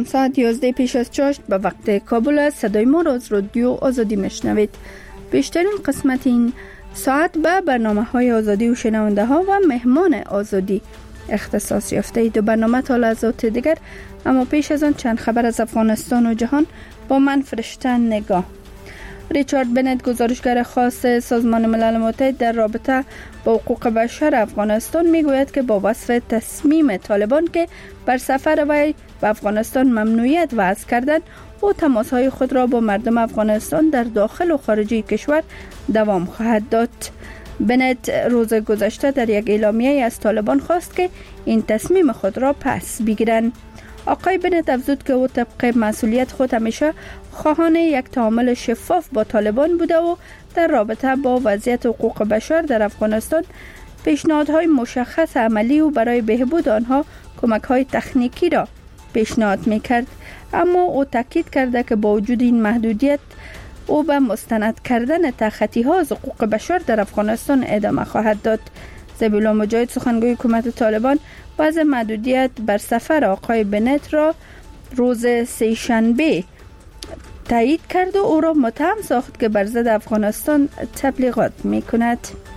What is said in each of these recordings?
سلام، ساعت 11 پیش از چاشت به وقت کابل است. صدای ما را از رادیو آزادی میشنوید. بیشترین قسمت این ساعت به برنامه های آزادی و شنونده ها و مهمان آزادی اختصاص یافته. دو برنامه تا لحظات دیگر، اما پیش از آن چند خبر از افغانستان و جهان با من فرشته نگاه. ریچارد بنت، گزارشگر خاص سازمان ملل متحد در رابطه با حقوق بشر افغانستان، میگوید که با وصف تصمیم طالبان که بر سفر وی به افغانستان ممنوعیت وضع کردند، او تماسهای خود را با مردم افغانستان در داخل و خارج کشور دوام خواهد داد. بنت روز گذشته در یک اعلامیه از طالبان خواست که این تصمیم خود را پس بگیرند. آقای بنت افزود که او طبق مسئولیت خود همیشه خواهان یک تعامل شفاف با طالبان بوده و در رابطه با وضعیت حقوق بشر در افغانستان پیشنهادهای مشخص عملی و برای بهبود آنها کمک‌های تکنیکی را پیشنهاد می‌کرد. اما او تاکید کرده که با وجود این محدودیت او به مستند کردن تخطی‌ها از حقوق بشر در افغانستان ادامه خواهد داد. ذبیحالله مجاهد، سخنگوی حکومت طالبان، وضع محدودیت بر سفر آقای بنت را روز سه‌شنبه تایید کرد و او را متهم ساخت که بر ضد افغانستان تبلیغات می‌کند.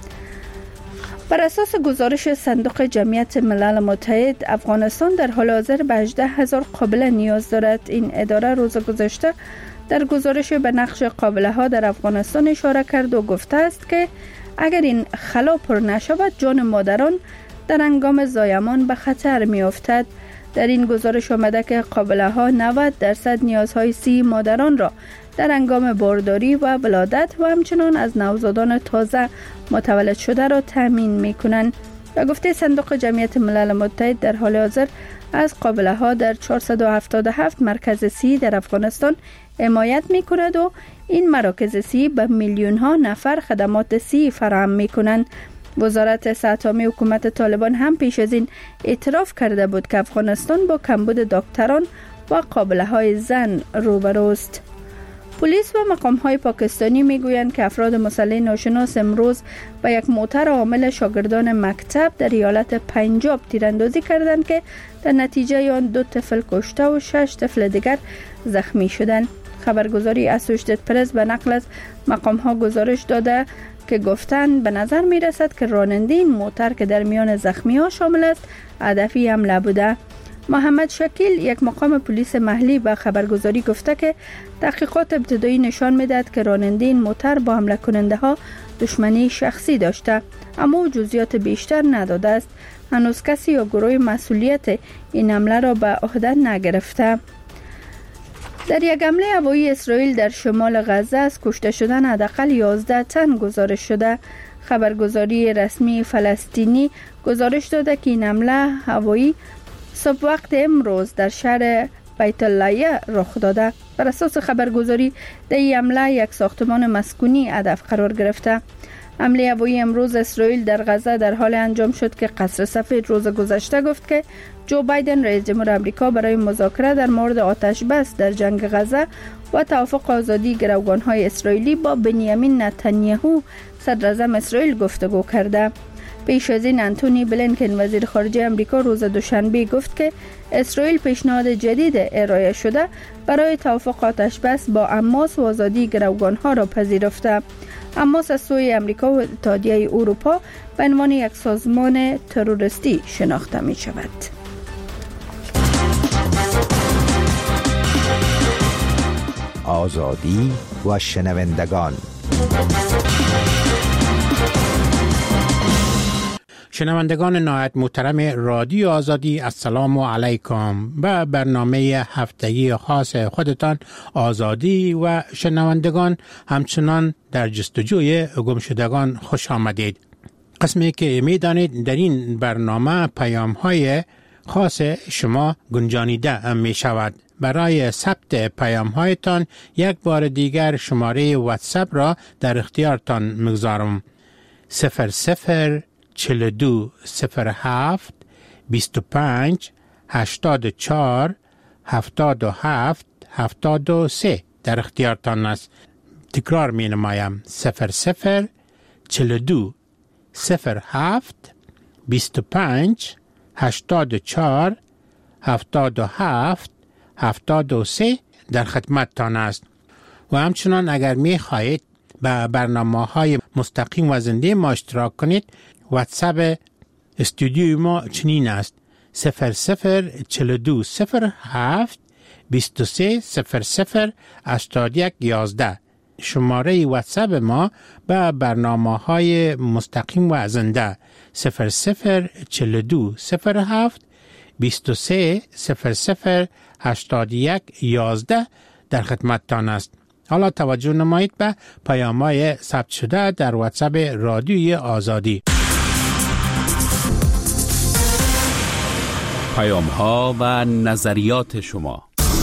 بر اساس گزارش صندوق جمعیت ملل متحد، افغانستان در حال حاضر به 18,000 قابله نیاز دارد. این اداره روز گذشته در گزارش به نقش قابله ها در افغانستان اشاره کرد و گفته است که اگر این خلا پر نشود، جان مادران در هنگام زایمان به خطر می افتد. در این گزارش آمده که قابله ها 90% نیازهای صحی مادران را در هنگام بارداری و ولادت و همچنان از نوزادان تازه متولد شده را تامین می کنند. و گفته صندوق جمعیت ملل متحد در حال حاضر از قابله ها در 477 مرکز صحی در افغانستان حمایت می کند و این مراکز صحی به میلیون ها نفر خدمات صحی فراهم می کنند. وزارت صحت عامه حکومت طالبان هم پیش از این اعتراف کرده بود که افغانستان با کمبود دکتران و قابله های زن روبروست. پلیس و مقام های پاکستانی میگویند که افراد مسلح ناشناس امروز به یک موتر حامل شاگردان مکتب در ایالت پنجاب تیراندازی کردند که در نتیجه آن 2 طفل کشته و 6 طفل دیگر زخمی شدند. خبرگزاری اسوشیتد پرس به نقل از مقام ها گزارش داده که گفتند به نظر می رسد که راننده این موتر که در میان زخمی ها شامل است هدفی حمله بوده. محمد شکیل، یک مقام پلیس محلی، به خبرگزاری گفته که تحقیقات ابتدایی نشان می‌دهد که راننده این موتر با حمله کننده ها دشمنی شخصی داشته، اما جزئیات بیشتر نداده است. هنوز کسی یا گروه مسئولیت این حمله را به عهده نگرفته. در یک حمله هوایی اسرائیل در شمال غزه از کشته شدن حداقل 11 تن گزارش شده. خبرگزاری رسمی فلسطینی گزارش داده که این حمله هوایی صبح وقت امروز در شهر بیت اللایه رخ داده. بر اساس خبرگزاری در این حمله یک ساختمان مسکونی هدف قرار گرفته. حمله هوایی امروز اسرائیل در غزه در حال انجام شد که قصر سفید روز گذشته گفت که جو بایدن رئیس جمهور آمریکا برای مذاکره در مورد آتش بس در جنگ غزه و توافق آزادی گروگان‌های اسرائیلی با بنیامین نتانیاهو صدر اعظم اسرائیل گفتگو کرده. پیش از این انتونی بلینکن وزیر خارجه آمریکا روز دوشنبه گفت که اسرائیل پیشنهاد جدید ارائه شده برای توافق آتش بس با حماس و آزادی گروگان‌ها را پذیرفته. حماس از سوی آمریکا و اتحادیه اروپا به عنوان یک سازمان تروریستی شناخته می شود. آزادی و شنوندگان. شنوندگان نهایت محترم رادیو آزادی، السلام علیکم. به برنامه هفتگی خاص خودتان آزادی و شنوندگان همچنان در جستجوی گمشدگان خوش آمدید. قسمی که میدانید در این برنامه پیام‌های خاص شما گنجانیده می شود. برای ثبت پیام‌هایتان یک بار دیگر شماره واتساپ را در اختیارتان می‌گذارم. 0042 07 25 84 77 73 در اختیارتان است. تکرار می نمایم. 0042 07 25 84 77 73 در خدمتتان است. و همچنان اگر می خواهید به برنامه‌های مستقیم و زنده ما اشتراک کنید، واتساپ استودیوی ما چنین است: 004207 23 00 81 11. شماره واتساپ ما به برنامه‌های مستقیم و زنده 004207 23 00 81 11 در خدمتتان است. حالا توجه نمایید به پیام‌های ثبت شده در واتساپ رادیوی آزادی. پیام‌ها و نظریات شما.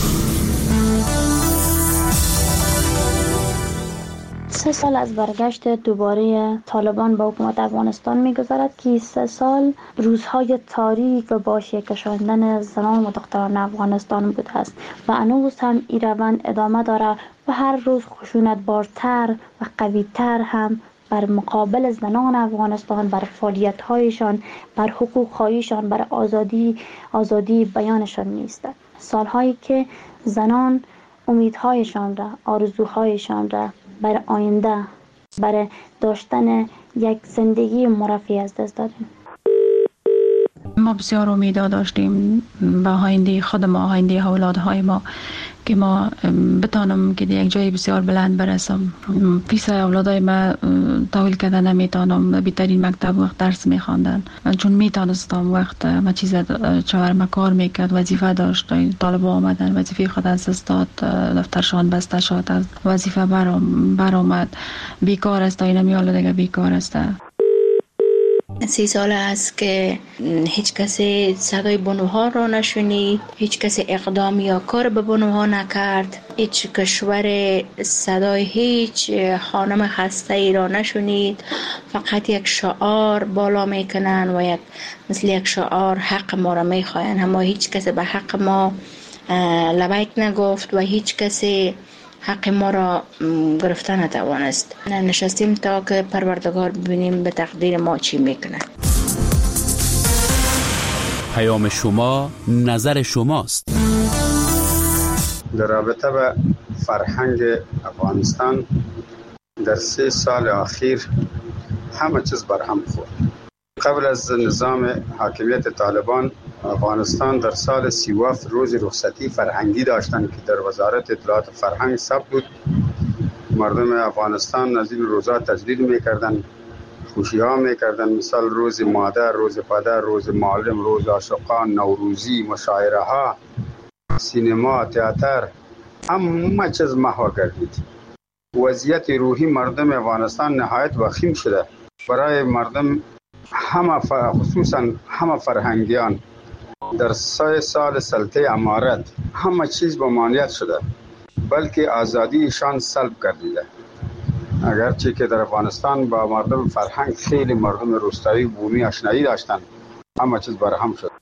3 سال از برگشت دوباره طالبان به حکومت افغانستان می‌گذرد که 3 سال روزهای تاریک و با شکشاندن زنان و دختران افغانستان بوده است و هنوز هم این روند ادامه داره و هر روز خشونت بارتر و قوی‌تر هم بر مقابل زنان افغانستان، بر فعالیت‌هایشان، بر حقوق‌هایشان، بر آزادی بیانشان نیست. سال‌هایی که زنان امیدهایشان را، آرزوهایشان را بر آینده، برای داشتن یک زندگی مرفه از دست دادیم. ما بسیار امیدها داشتیم به آینده خود ما، آینده اولادهای ما، که ما بتانم که یک جای بسیار بلند برسم. پیسای اولادای ما تحویل کرده نمیتونم، بهترین مکتب وقت درس میخواندن، چون میتونستم وقت ما چیز چهارم کار میکرد، وظیفه داشت، طالب آمدن وظیفه خود از استاد، دفترشان بسته شد، از وظیفه برآمد، بیکار است، این میال دیگه بیکار است. 30 سال است که هیچ کسی صدای بانوها را نشنید، هیچ کسی اقدام یا کار به بانوها نکرد، هیچ کشور صدای هیچ خانم خسته ای را نشنید. فقط یک شعار بالا میکنن و مثل یک شعار حق ما را میخواین، اما هیچ کسی به حق ما لبیک نگفت و هیچ کسی حق ما را گرفته نتوانست. نشستیم تا که پروردگار ببینیم به تقدیر ما چی میکنه. پیام شما، نظر شماست. در رابطه به فرهنگ افغانستان در 3 سال اخیر همه چیز برهم خورد. قبل از نظام حاکمیت طالبان، افغانستان در سال 37 روز رخصتی فرهنگی داشتند که در وزارت اطلاعات فرهنگ ثبت بود. مردم افغانستان از این روزا تجلیل میکردن، خوشی ها میکردن، مثال روز مادر، روز پدر، روز معلم، روز عاشقان، نوروزی، مشاعره ها، سینما، تئاتر، همه چیز محو گردید. وضعیت روحی مردم افغانستان نهایت وخیم شده. برای مردم خصوصا همه فرهنگیان در 3 سال سلطه امارت همه چیز به مانعیت شده، بلکه آزادیشان سلب گردیده. اگرچه که در افغانستان با مردم فرهنگ خیلی مردم روستایی بومی آشنایی داشتن، همه چیز برهم شد.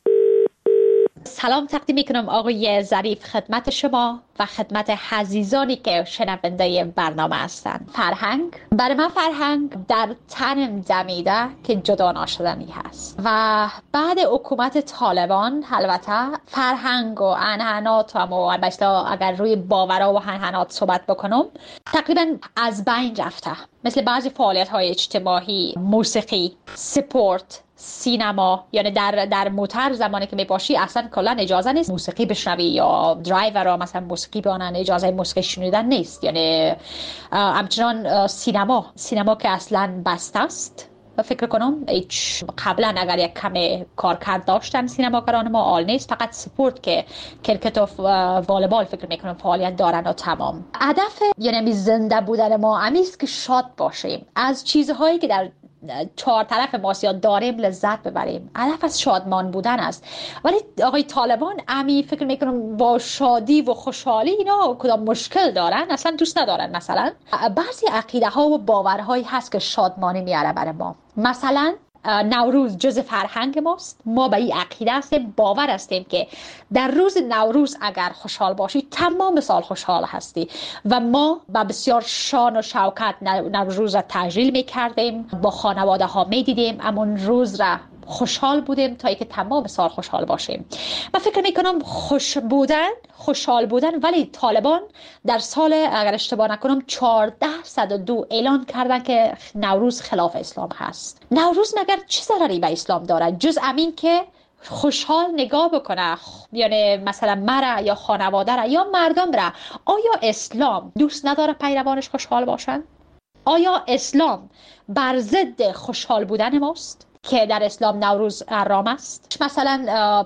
سلام تقدیم میکنم آقای ظریف خدمت شما و خدمت عزیزانی که شنونده برنامه هستند. فرهنگ برای من، فرهنگ در تنم دمیده که جدا ناشدنی هست و بعد حکومت طالبان البته فرهنگ و عنعنات و البته اگر روی باورها و عنعنات صحبت بکنم تقریبا از بین رفته. مثل بعضی فعالیت‌های اجتماعی، موسیقی، سپورت، سینما، یعنی در موتر زمانی که میباشی اصلا کلا اجازه نیست موسیقی بشنوی، یا درایورها مثلا موسیقی بیانن، اجازه موسیقی شنیدن نیست. یعنی همچنان سینما که اصلا بسته است. فکر کنم قبلا اگر یک کمی کارکرد داشتن سینماگران ما آل نیست، فقط سپورت که کرکت و والیبال فکر میکنم فعالیت دارن و تمام. هدف یعنی زنده بودن ما همیست که شاد باشیم، از چیزهایی که در 4 طرف ماسیا داریم لذت ببریم. هدف از شادمان بودن است. ولی آقای طالبان امی فکر میکنم با شادی و خوشحالی اینا کدام مشکل دارن، اصلا دوست ندارن. مثلا بعضی عقیده ها و باورهایی هست که شادمانی میاره برای ما. مثلا نوروز جز فرهنگ ماست. ما به این عقیده هستیم، باور هستیم که در روز نوروز اگر خوشحال باشی تمام سال خوشحال هستی و ما با بسیار شان و شوکت نوروز را تجلیل میکردیم، با خانواده ها میدیدیم، امون روز را خوشحال بودیم تا اینکه تمام سال خوشحال باشیم. من فکر میکنم خوشحال بودن، ولی طالبان در سال اگر اشتباه نکنم 1402 اعلان کردن که نوروز خلاف اسلام هست. نوروز مگر چه ضرری به اسلام داره جز امین که خوشحال نگاه بکنه، یعنی مثلا مرا یا خانواده را یا مردم را. آیا اسلام دوست نداره پیروانش خوشحال باشند؟ آیا اسلام بر ضد خوشحال بودن ماست که در اسلام نوروز حرام است؟ مثلا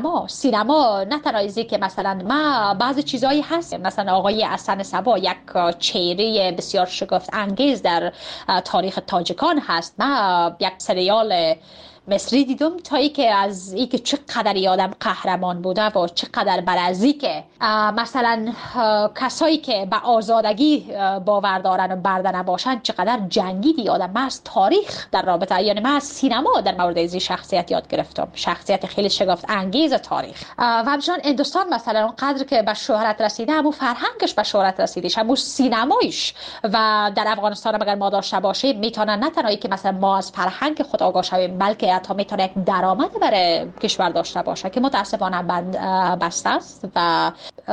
سینما نه تنها ازی که مثلا ما بعضی چیزایی هست، مثلا آقای حسن صبا یک چهره بسیار شگفت انگیز در تاریخ تاجیکان هست. ما یک سریال مصری دیدم تا ای که از ای که چقدر آدم قهرمان بوده و چقدر برازی که مثلا کسایی که به آزادگی باور دارن و برده نباشن چقدر جنگیدی آدم. من از تاریخ در رابطه، یعنی من از سینما در مورد این شخصیت یاد گرفتم، شخصیت خیلی شگفت انگیز تاریخ. و همچنان هندوستان مثلا اونقدر که به شهرت رسیده، همون فرهنگش به شهرت رسیدش، همون سینمایش. و در افغانستان اگر ما داشته باشیم میتونن نه تنها که مثلا ما از فرهنگ خود آگاه شویم، بلکه حتی میتونه یک درآمد برای کشور داشته باشه که متاسفانه بسته است و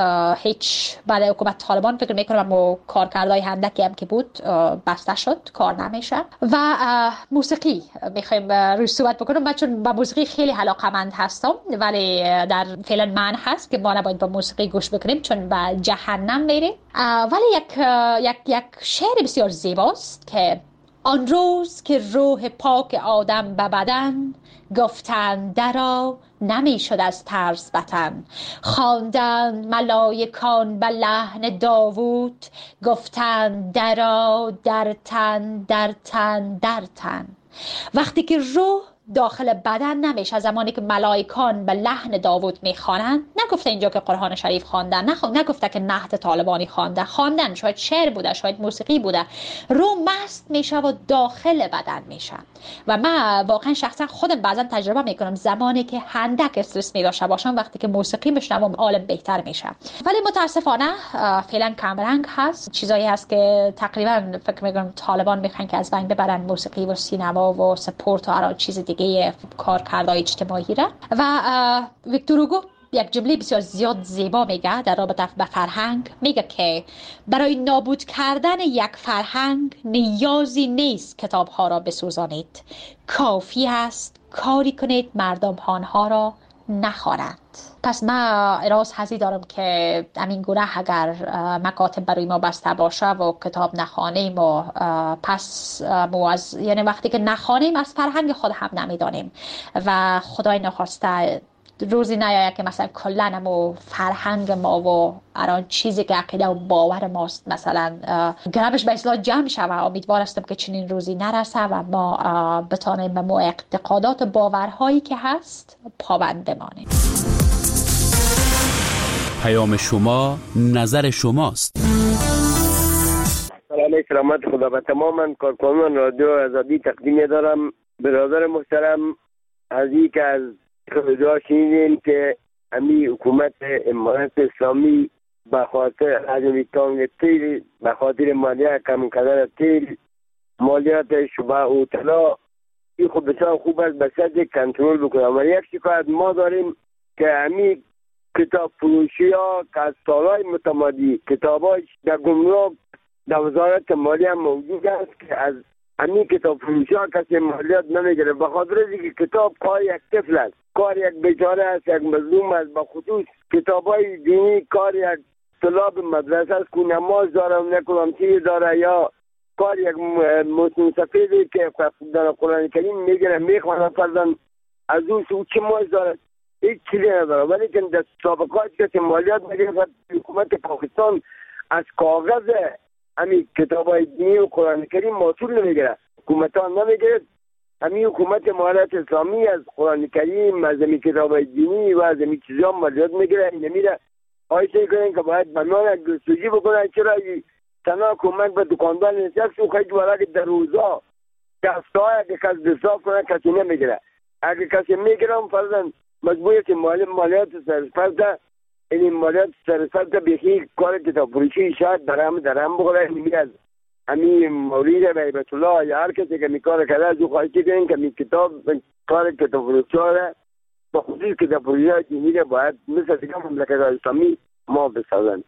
هیچ بعد حکومت طالبان فکر میکنم و کارکردهای هندکی هم که بود بسته شد، کار نمیشه. و موسیقی میخوایم روی صحبت بکنم. من چون با موسیقی خیلی علاقه‌مند هستم، ولی در فعلا من هست که ما نباید با موسیقی گوش بکنیم چون به جهنم میریم. ولی یک شعر بسیار زیباست که آن روز که روح پاک آدم به بدن، گفتند درا نمی شد از ترس وطن. خواندند ملائکان به لحن داوود، گفتند درا در تن در تن در تن. وقتی که روح داخل بدن نمیشه، زمانی که ملائکان به لحن داوود میخوانند، نگفته اینجا که قرآن شریف خواندن، نگفته که نهضت طالبانی خواندن، شاید شعر بوده، شاید موسیقی بوده، روح مست میشه و داخل بدن میشه. و من واقعا شخصا خودم بعضا تجربه میکنم زمانی که هندک استرس میداشته باشم، وقتی که موسیقی میشنوم حالم بهتر میشه. ولی متاسفانه فعلا کمرنگ هست، چیزایی هست که تقریبا فکر میکنم طالبان میخوان که از بین ببرن موسیقی و سینما و سپورت و هر چیز دیگه کارکردهای اجتماعی را. و ویکتور هوگو یک جمله بسیار زیاد زیبا میگه در رابطه با فرهنگ، میگه که برای نابود کردن یک فرهنگ نیازی نیست کتابها را بسوزانید، کافی است کاری کنید مردم آنها را نخوانند. پس من راز حزی دارم که همین گونه اگر مکاتب برای ما بسته باشه و کتاب نخوانیم و پس یعنی وقتی که نخوانیم از فرهنگ خود هم نمیدانیم و خدای نخواسته روزی نیاید که مثلا کلن و فرهنگ ما و هر چیزی که عقیده و باور ماست مثلا گربش به اصلاح جمع شود. امیدوار هستم که چنین روزی نرسه و ما بتانیم به ما اعتقادات و باورهایی که هست پابند بمانیم. پیام شما نظر شماست. سلامت خدا به تمام کارکنان رادیو آزادی تقدیم دارم. برادر محترم، از این که از خدا شنیدیم که امی حکومت امارت اسلامی به خاطر حجم تانگ تیل، به خاطر مالیات کم کردن تیل، مالیات شبه و طلا، این خب بسیار خوب است به سطح کنترل بکنه. و یک شکایت ما داریم که امی کتاب فروشی ها که از سالهای متمادی کتاب های در گمرک در وزارت مالیه موجود است که از همین کتاب فروشی ها کسی مالیات نمیگیره، به خاطر اینکه کتاب کار یک طفل است، کار یک بیچاره است، یک مظلوم است. به خصوص کتاب های دینی کار یک طلاب مدرسه است که نماز داره و نکنم چیز داره، یا کار یک مسلم سفیدی که در قرآن کریم میگیره میخوانه فرزن از اون سو چه ماز داره، هیچ چیزی نداره. ولی که در سابقات کسی مالیات میگیره، حکومت پاکستان از کاغذ همین کتاب های دینی و قرآن کریم محصول نمیگیره، حکومت ها نمیگیره. همین حکومت امارت اسلامی از قرآن کریم، از همین کتاب های دینی و از همین چیزا مالیات میگیره. نمیره آیسته کنن که باید بنان جستجو بکنن چرا تنها کمک به دکاندار نشست و خیلی ورق در روزا دسته های اگه کس دستاف کنن کسی نمیگیره. اگه کسی میگیرم فرزن مجبوریت مالیات سرسپرده، این مالیات سرسپرده بخی کار کتاب فروشی شاید درهم بخوره. نمیره امی مولید بیبت الله یا هر کسی که می کار کرده از او خواهش کنیم که می کتاب کار کتاب فروشی را با خصوص کتاب فروشی دینی را باید مثل دیگه مملکت اسلامی ما بسازند.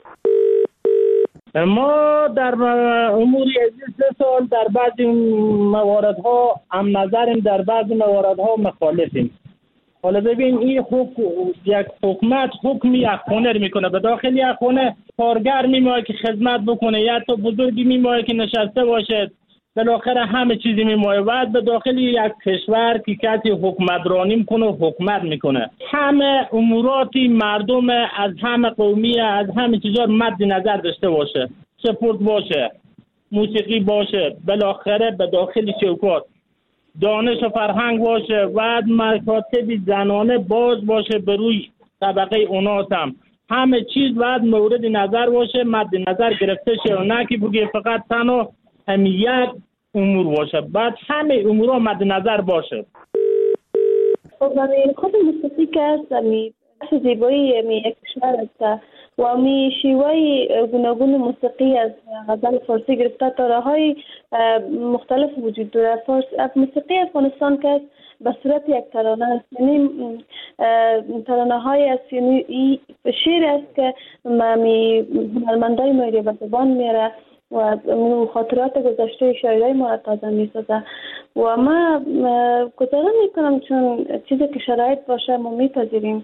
ما در امور 3 سال در بعضی مواردها هم نظریم، در بعضی مواردها مخالفیم. حالا ببین این یک حکومت حکمی یک خونه میکنه، به داخل یک خونه کارگر میمونه که خدمت بکنه یا تو بزرگی میمونه که نشسته باشه، بالاخره همه چیزی میمونه. بعد به داخل یک کشور که کسی حکومت رانی میکنه و حکومت میکنه، همه اموراتی مردم از همه قومیه از همه چیزا مد نظر داشته باشه، سپورت باشه، موسیقی باشه، بالاخره به داخل چوکات دانش و فرهنگ باشه، بعد مکاتب زنانه باز باشه به روی طبقه اوناس هم همه چیز بعد مورد نظر باشه، مد نظر گرفته شه و نه که بگه فقط تنها هم یک امور باشه، بعد همه امورها مد نظر باشه. خب خود موسیقی که است زیبایی یک کشور است و شیوه گوناگون موسیقی از غزل فارسی گرفته تا راه‌های مختلف وجود دارد. موسیقی افغانستان که است به صورت یک ترانه است، یعنی ترانه های است، یعنی شعر است که هنرمندای ما به زبان میاره و خاطرات گذشته شاعرای ما را تازه میسازه و ما گزاره میکنم چون چیزی که شرایط باشه ما میپذیریم.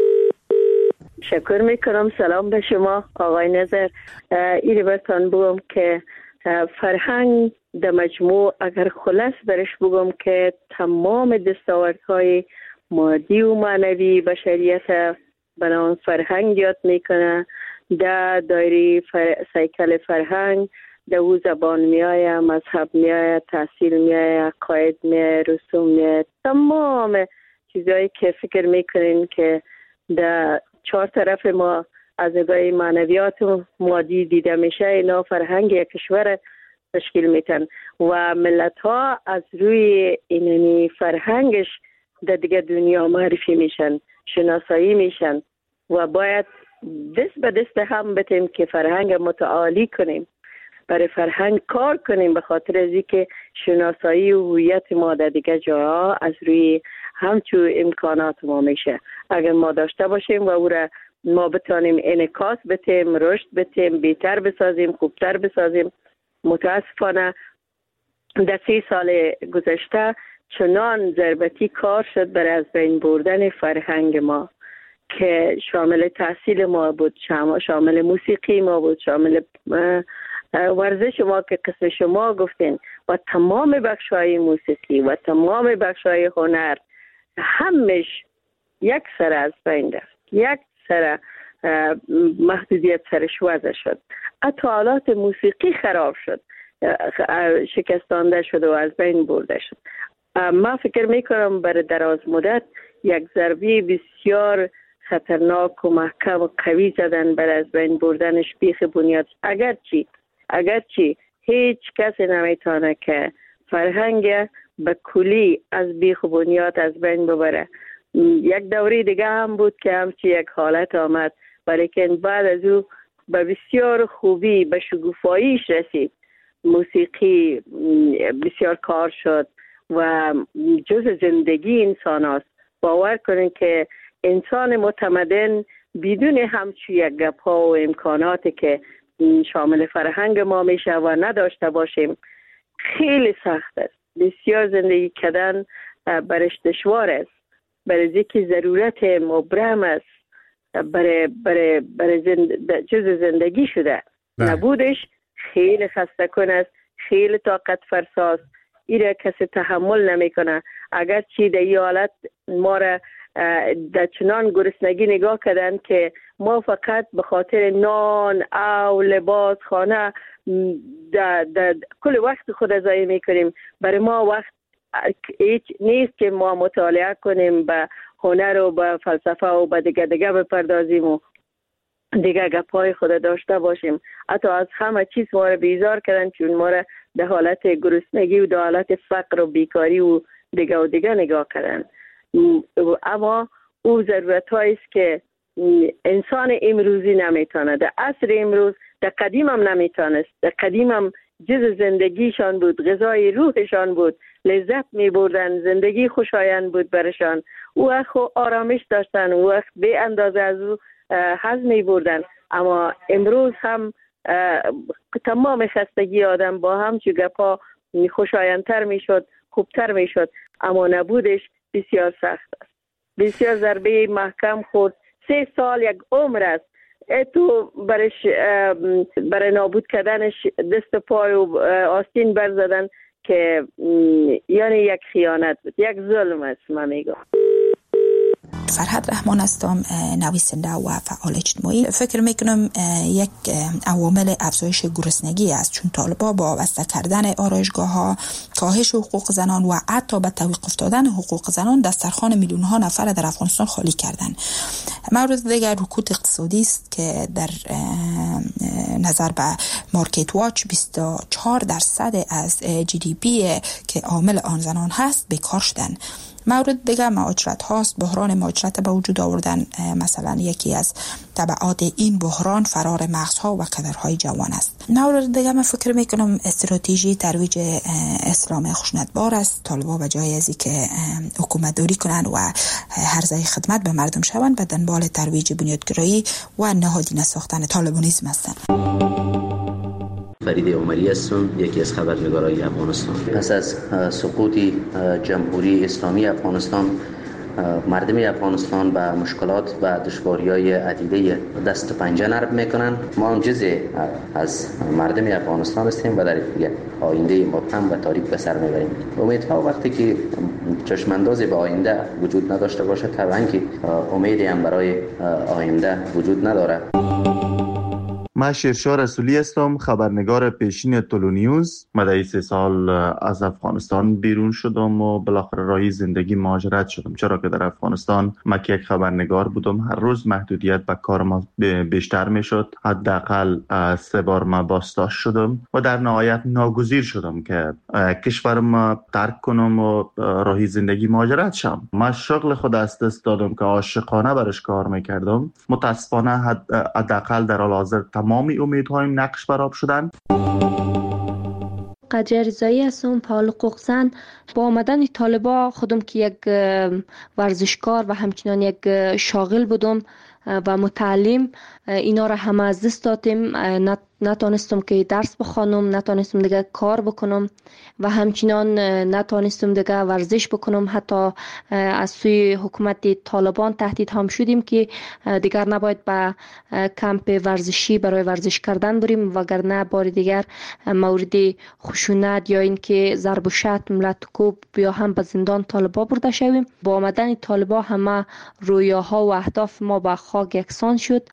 شکر میکنم. سلام به شما آقای نظر. ایره برتان بگم که فرهنگ در مجموع اگر خلاص برش بگم که تمام دستاوردهای مادی و معنوی بشریت بنابراین فرهنگ یاد میکنه. در دایره سیکل فرهنگ در او زبان میآید، مذهب میآید، تحصیل میآید، قاید میآید، رسوم میآید، تمام چیزهایی که فکر میکنین که در 4 طرف ما از نگاه معنویات و مادی دیده میشه، اینا فرهنگ یک کشور تشکیل میتن و ملت ها از روی اینانی فرهنگش در دیگه دنیا معرفی میشن، شناسایی میشن و باید دست به دست هم بتیم که فرهنگ متعالی کنیم، برای فرهنگ کار کنیم، به خاطر از اینکه شناسایی و هویت ما در دیگه جاها از روی همچون امکانات ما میشه. اگر ما داشته باشیم و او را ما بتانیم انعکاس بتیم، رشد بتیم، بهتر بسازیم، خوبتر بسازیم. متاسفانه در 30 سال گذشته چنان ضربتی کار شد برای از بین بردن فرهنگ ما که شامل تحصیل ما بود، شامل موسیقی ما بود، شامل ورزش ما که قسم شما گفتین و تمام بخش‌های موسیقی و تمام بخش‌های هنر همش یک سر از بین رفت، یک سر محدودیت سرش وضع شد. حتی آلات موسیقی خراب شد، شکستانده شد و از بین برده شد. ما فکر میکنم برای دراز مدت یک ضربه بسیار خطرناک و محکم و قوی زدن برای از بین بردنش بیخ بنیاد. اگرچه هیچ کسی نمیتونه که فرهنگ به کلی از بیخ بنیاد از بین ببره. یک دوره دیگه هم بود که همچی یک حالت آمد، ولیکن بعد از او به بسیار خوبی به شگوفاییش رسید. موسیقی بسیار کار شد و جز زندگی انسان است. باور کنید که انسان متمدن بدون همچی یک گپ ها و امکاناتی که شامل فرهنگ ما میشه و نداشته باشیم خیلی سخت است. بسیار زندگی کردن برش دشوار است، برای اینکه ضرورت مبرم است، برای جز زندگی شده. نبودش خیلی خسته کن است، خیلی طاقت فرساست. ایره کسی تحمل نمیکنه. اگر چی در این حالت ما را در چنان گرسنگی نگاه کردن که ما فقط به خاطر نان او لباس خانه کل وقت خود ضایع میکنیم. برای ما وقت هیچ نیست که ما مطالعه کنیم، به هنر و به فلسفه و به دیگه بپردازیم و دیگه گپای خود داشته باشیم. حتی از همه چیز ما را بیزار کردن، چون ما را در حالت گرسنگی و در حالت فقر و بیکاری و دیگه نگاه کردن. اما او ضرورت هاییست که انسان امروزی نمیتونه، در عصر امروز، در قدیم هم نمیتونست. در قدیم هم جز زندگیشان بود، غذای روحشان بود، لذت می بردن، زندگی خوشایند بود برشان. او وقت آرامش داشتن، او وقت به اندازه از او حظ می بردن. اما امروز هم تمام خستگی آدم با همچون گپا خوشایندتر می شد، خوبتر می شد، اما نبودش بسیار سخت است. بسیار ضربه محکم خورد. 3 سال یک عمر است. تو برای نابود کردنش دست پای و آستین برزدن که یعنی یک خیانت بود، یک ظلم است. من میگم فرهاد رحمان هستم، نویسنده و فعال اجتماعی. فکر میکنم یک عوامل افزایش گرسنگی است، چون طالبان با وابسته کردن آرایشگاه‌ها، کاهش حقوق زنان و حتی به توقف دادن حقوق زنان دسترخوان میلیون ها نفر در افغانستان خالی کردن. مورد دیگر رکود اقتصادی است که در نظر به مارکت واچ 24% از GDP که عامل آن زنان هست بیکار شدن. مورد دیگر مهاجرت هاست. بحران مهاجرت به وجود آوردن مثلا یکی از تبعات این بحران فرار مغزها و کدرهای جوان است. مورد دیگر من فکر میکنم استراتژی ترویج اسلام خشونتبار است. طالبان به جای ازی که حکومت داری کنند و هرزه خدمت به مردم شوند به دنبال ترویج بنیادگرایی و نهادینه ساختن طالبانیسم هستند. فرید عمری هستم، یکی از خبرنگارای افغانستان. پس از سقوط جمهوری اسلامی افغانستان، مردم افغانستان به مشکلات و دشواری‌های عدیده دست و پنجه نرم میکنن. ما هم جزء از مردم افغانستان هستیم و در یک آینده مبهم و تاریک به سر میبریم. امیدها وقتی که چشماندازی به آینده وجود نداشته باشه، طبعا که امیدی هم برای آینده وجود نداره. من شیرشاه رسولی هستم، خبرنگار پیشین تولو نیوز. مدعی 3 سال از افغانستان بیرون شدم و بالاخره راهی زندگی مهاجرت شدم، چرا که در افغانستان من که یک خبرنگار بودم، هر روز محدودیت به کار ما بیشتر می شد. حداقل 3 بار من بازداشت شدم و در نهایت ناگزیر شدم که کشورم ترک کنم و راهی زندگی مهاجرت شم. من شغل خود از دست دادم که عاشقانه برش کار میکردم. متاسفانه حداقل در حال حاضر تمامی امیدهایم نقش برآب شدن. قدیر رضایی هستم، فعال حقوق زن. با آمدن طالبان خودم که یک ورزشکار و همچنان یک شاغل بودم و متعلم، اینا را همه از دست دادیم. نتونستم که درس بخوانم، نتونستم دیگه کار بکنم و همچنان نتونستم دیگه ورزش بکنم. حتی از سوی حکومت طالبان تهدید هم شدیم که دیگر نباید به کمپ ورزشی برای ورزش کردن بریم، وگرنه بار دیگر مورد خشونت یا اینکه ضرب و شتم لطکوب یا هم به زندان طالبان برده شویم. با آمدن طالبان همه رویاها و اهداف ما به خاک یکسان شد.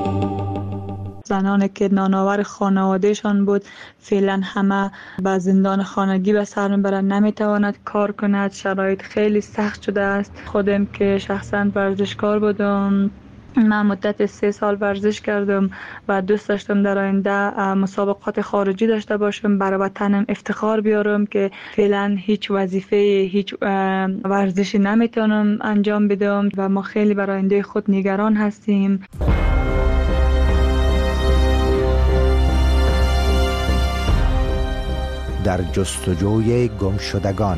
زنانی که نانآور خانوادهشان بود فعلا همه به زندان خانگی به سر میبرند، نمیتواند کار کند. شرایط خیلی سخت شده است. خودم که شخصا ورزشکار بودم، من مدت 3 سال ورزش کردم و دوست داشتم در آینده مسابقات خارجی داشته باشم، برای وطنم افتخار بیارم که فعلا هیچ وظیفه، هیچ ورزشی نمیتونم انجام بدم و ما خیلی برای آینده خود نگران هستیم. در جستجوی گمشدگان.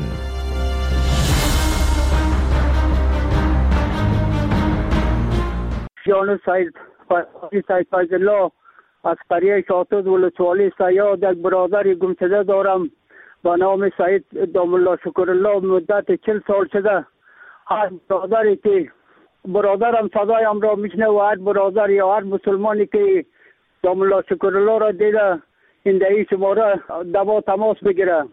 جان سید فیض الله از قریه شاتوز ولسوالی سیاد یک برادر گمشده دارم با نام سید دام الله شکر الله. مدت 40 سال شده هر برادری که برادرم صدایم را میشنه و هر برادر یا هر مسلمانی که دام الله شکر الله را دیده این دهی شماره دوا تماس بگیره.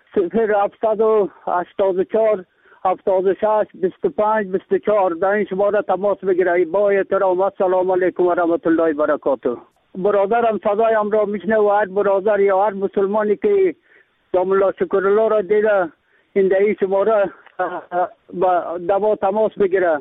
0784 76 25 24 در این شماره تماس بگیره. با احترام السلام علیکم و رحمت الله و برکاته. برادرم صدایم را میشنه و هر برادر یا هر مسلمانی که دام الله شکر الله را دیده این دهی شماره دوا تماس بگیره.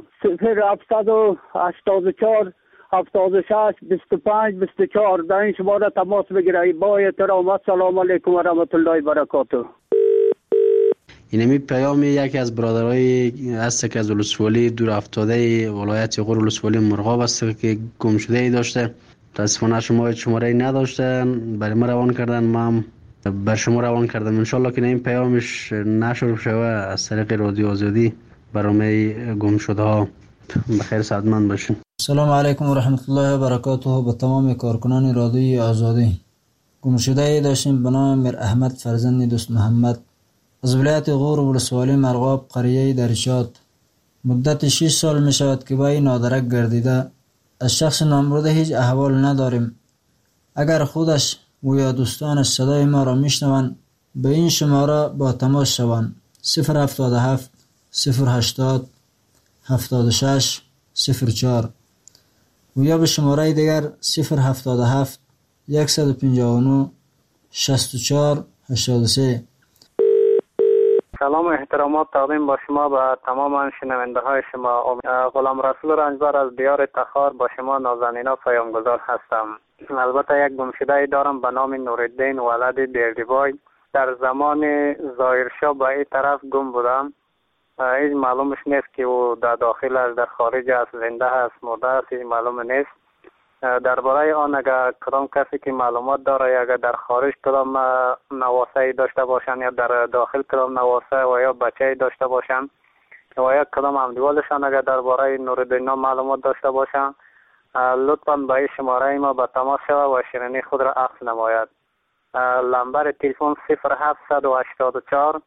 0784 76 25 24 در این شماره تماس بگیره. با احترام السلام علیکم و رحمت الله و برکاته. اینمی پیام یکی از برادرای هست که از ولسوالی دور افتاده ولایت غور ولسوالی مرغاب است که گم شده ای داشته. متاسفانه شما شماره نداشتن، برای ما روان کردن. ما بر شما روان کردم. انشالله که این پیامش نشر شوه از طریق رادیو آزادی برنامه گم شده ها. بخیر سعادتمند باشین. سلام علیکم و رحمت الله و برکاته. به تمام کارکنان رادیو آزادی. گم شده داشتیم به نام میر احمد فرزند دوست محمد از ولایت غور و ولسوالی مرغاب قریه درشاد. مدت 6 سال می شود که با این نادرک گردیده. از شخص نامبرده هیچ احوال نداریم. اگر خودش و یا دوستانش صدای ما را میشنوند به این شماره با تماس شوند: 077 080 76 04 و یا به شماره دیگر 077 159 64 83. سلام و احترامات تقدیم با شما به تمام شنونده های شما. غلام رسول رنجبر از دیار تخار با شما نازنینا پیامگذار هستم. البته یک گمشده دارم به نام نورالدین ولد بیردیبای. در زمان ظاهرشاه به این طرف گم بودم. هیچ معلومش نیست که او در داخل است، در خارج است، زنده است، مرده است، هیچ معلوم نیست. درباره آن اگر کدام کسی که معلومات داره، اگر در خارج کدام نواسه داشته باشند یا در داخل کدام نواسه و یا بچه داشته باشند و یا کدام همدیوالشان اگر درباره نورالدین معلومات داشته باشند، لطفاً به این شماره ما به تماس شود و شیرینی خود را عکس نماید. نمبر تلفن 0784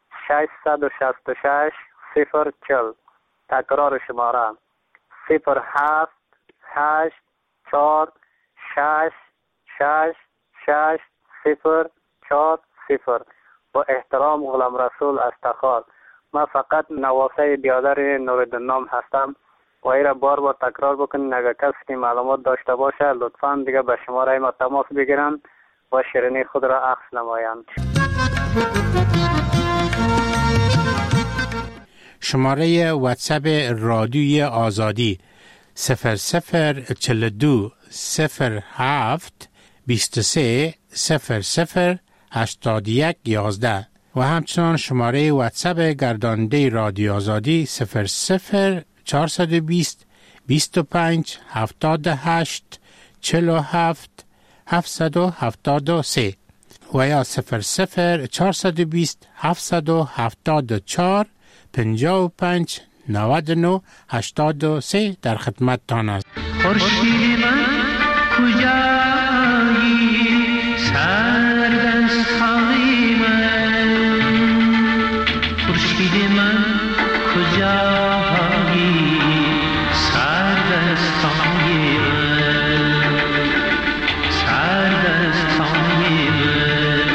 666 040. تکرار شماره 078 4 6 6 6 0 4 0. با احترام غلام رسول از تخار. من فقط نواسه بیادر نورالدین هستم و این را بار بار تکرار بکنین. اگر کسی که معلومات داشته باشه لطفاً دیگه به شماره ما تماس بگیرن و شیرینی خود را عکس نمایند. شماره واتساپ رادیوی آزادی 0042 07 23 00 81 11 و همچنان شماره واتساپ گرداننده رادیو آزادی 00 420 25 78 47 773 و یا 00 420 774 55 99 83 در خدمتتان است. خورشید من کجایی سردستانی من، خورشید من کجایی سردستانی من، سردستانی من.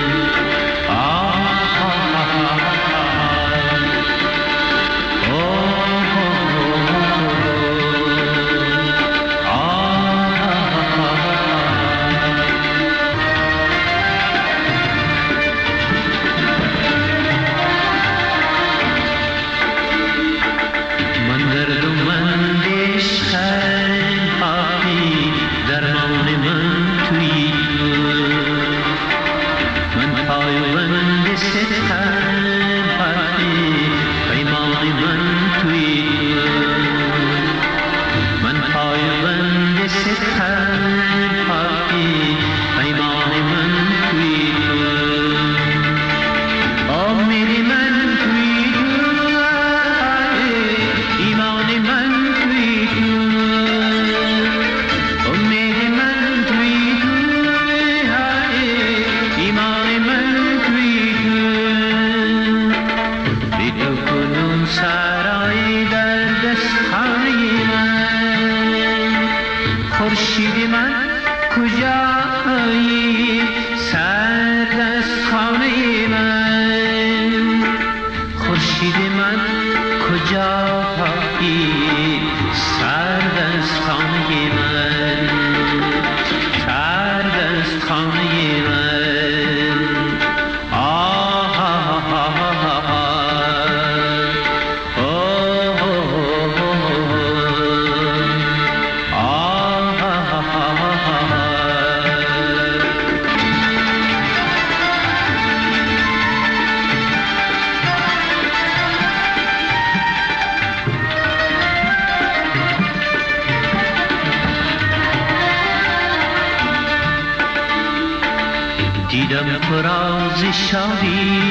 خورشید من کجایی سردستخانه من، خورشید من کجایی سردستخانه من، سردستخانه من. آه آه آه آه آه شادی